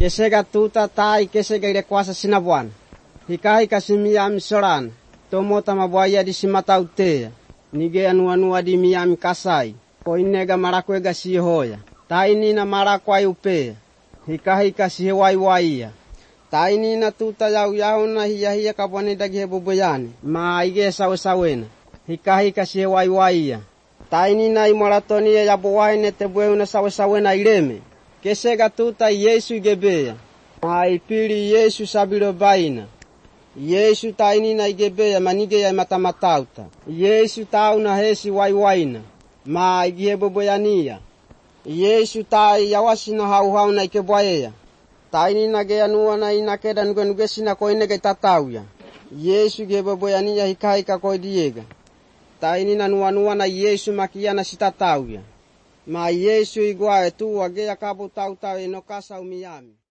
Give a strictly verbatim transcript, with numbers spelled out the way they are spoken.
Kesega tuta tai kesega ile kwasa sina bwana. Hikai kasimia msorana. Tomota mabwaya di simatautea. Nige anu anu adi miyami kasai. Koinega marakwega sihoya. Tai na marakwa upea. Hikai kasihewai waia. Tai na tuta yau yau na hiya hiya kabwane dagi boboyani. Ma ige sawe sawena. Hikai kasihewai waia. Tai na imoratoni ya bowai netebwe una sawe sawena ileme. Kesega tuta Yesu igebeya. Ma ipili Yesu sabilo baina. Yesu taini na igebeya manige ya matamatauta. Yesu tau na hesi waiwaina. Ma igiheboboyania. Yesu tai yawasi na hau hau na ikebwaea. Taini na gea nuwa na inakeda nuge nuge sina koinege tatauya. Yesu igiheboboyania hikai kakoidiega. Taini na nuwa nuwa na Yesu makia na sitatauya. Ma Yesu igwae tu wagea kabu tau tau enokasa umiyami.